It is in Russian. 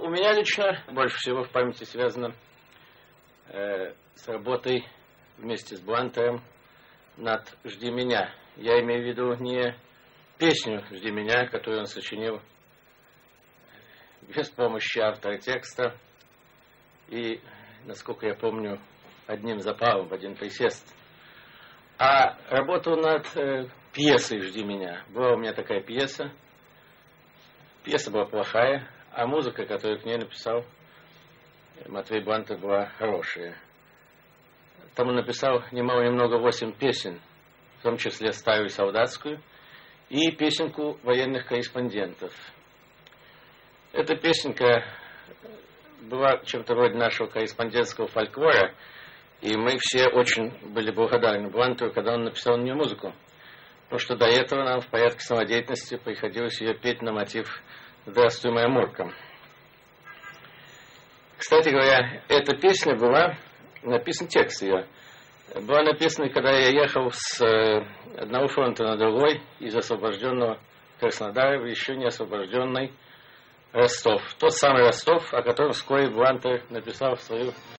у меня лично больше всего в памяти связано с работой вместе с Блантером над «Жди меня». Я имею в виду не песню «Жди меня», которую он сочинил без помощи автора текста и, насколько я помню, одним запалом, в один присест, а работу над пьесой «Жди меня». Была у меня такая пьеса. Пьеса была плохая, а музыка, которую к ней написал Матвей Блантер, была хорошая. Там он написал немало-немного 8 песен, в том числе старую солдатскую и песенку военных корреспондентов. Эта песенка была чем-то вроде нашего корреспондентского фольклора, и мы все очень были благодарны Блантеру, когда он написал на нее музыку. Потому что до этого нам в порядке самодеятельности приходилось ее петь на мотив «Здравствуй, моя Мурка». Кстати говоря, эта песня была написан текст ее. Была написана, когда я ехал с одного фронта на другой, из освобожденного Краснодара в еще не освобожденный Ростов. Тот самый Ростов, о котором вскоре Блантер написал свою